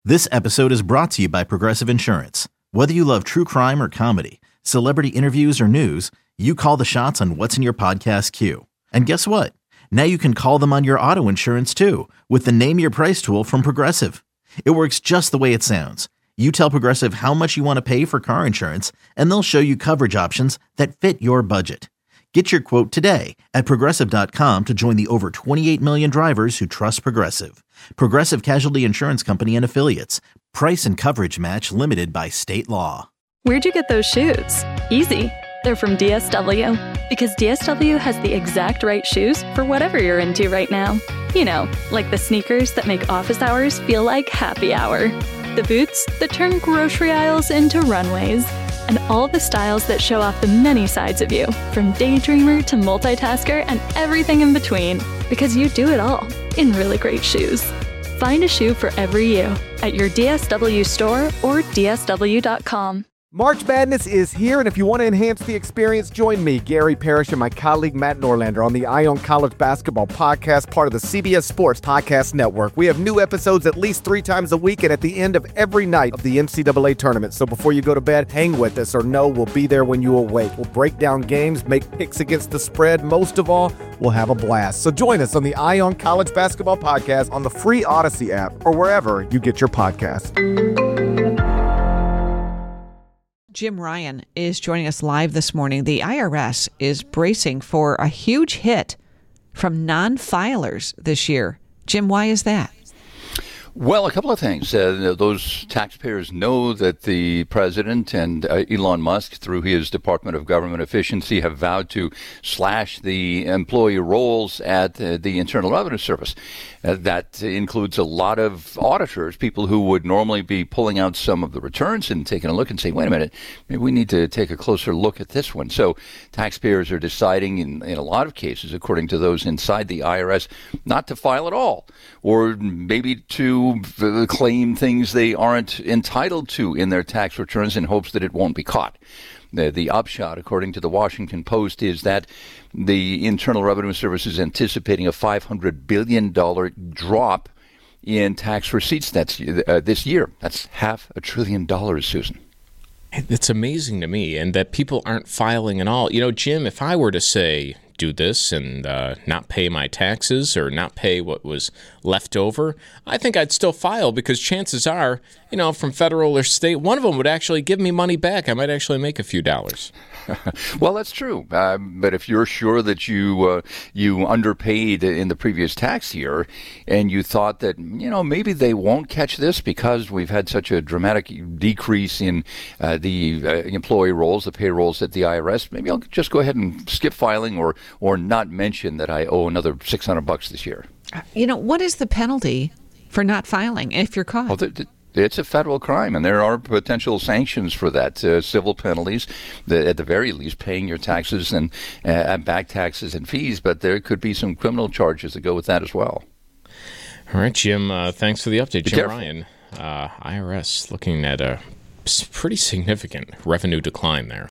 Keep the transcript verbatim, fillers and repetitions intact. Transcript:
This episode is brought to you by Progressive Insurance. Whether you love true crime or comedy, celebrity interviews or news, you call the shots on what's in your podcast queue. And guess what? Now you can call them on your auto insurance too with the Name Your Price tool from Progressive. It works just the way it sounds. You tell Progressive how much you want to pay for car insurance, and they'll show you coverage options that fit your budget. Get your quote today at Progressive dot com to join the over twenty-eight million drivers who trust Progressive. Progressive Casualty Insurance Company and Affiliates. Price and coverage match limited by state law. Where'd you get those shoes? Easy. They're from D S W. Because D S W has the exact right shoes for whatever you're into right now. You know, like the sneakers that make office hours feel like happy hour. The boots that turn grocery aisles into runways. And all the styles that show off the many sides of you, from daydreamer to multitasker and everything in between. Because you do it all in really great shoes. Find a shoe for every you at your D S W store or D S W dot com. March Madness is here, and if you want to enhance the experience, join me, Gary Parrish, and my colleague Matt Norlander on the Eye on College Basketball Podcast, part of the C B S Sports Podcast Network. We have new episodes at least three times a week and at the end of every night of the N C double A tournament. So before you go to bed, hang with us or know we'll be there when you awake. We'll break down games, make picks against the spread. Most of all, we'll have a blast. So join us on the Eye on College Basketball Podcast on the free Odyssey app or wherever you get your podcasts. Jim Ryan is joining us live this morning. The I R S is bracing for a huge hit from non-filers this year. Jim, why is that? Well, a couple of things. Uh, those taxpayers know that the president and uh, Elon Musk, through his Department of Government Efficiency, have vowed to slash the employee rolls at uh, the Internal Revenue Service. Uh, that includes a lot of auditors, people who would normally be pulling out some of the returns and taking a look and saying, wait a minute, maybe we need to take a closer look at this one. So taxpayers are deciding in, in a lot of cases, according to those inside the I R S, not to file at all, or maybe to claim things they aren't entitled to in their tax returns in hopes that it won't be caught. The, the upshot, according to the Washington Post, is that the Internal Revenue Service is anticipating a five hundred billion dollars drop in tax receipts that's, uh, this year. That's half a trillion dollars, Susan. It's amazing to me, and that people aren't filing at all. You know, Jim, if I were to say, do this and uh, not pay my taxes or not pay what was left over, I think I'd still file because chances are, you know, from federal or state, one of them would actually give me money back. I might actually make a few dollars. Well, that's true. Uh, but if you're sure that you uh, you underpaid in the previous tax year and you thought that, you know, maybe they won't catch this because we've had such a dramatic decrease in uh, the uh, employee rolls, the payrolls at the I R S, maybe I'll just go ahead and skip filing or, or not mention that I owe another six hundred bucks this year. You know, what is the penalty for not filing if you're caught? Well, the, the, It's a federal crime, and there are potential sanctions for that, uh, civil penalties, the, at the very least paying your taxes and uh, back taxes and fees, but there could be some criminal charges that go with that as well. All right, Jim, uh, thanks for the update. Be Jim careful. Ryan, uh, I R S looking at a pretty significant revenue decline there.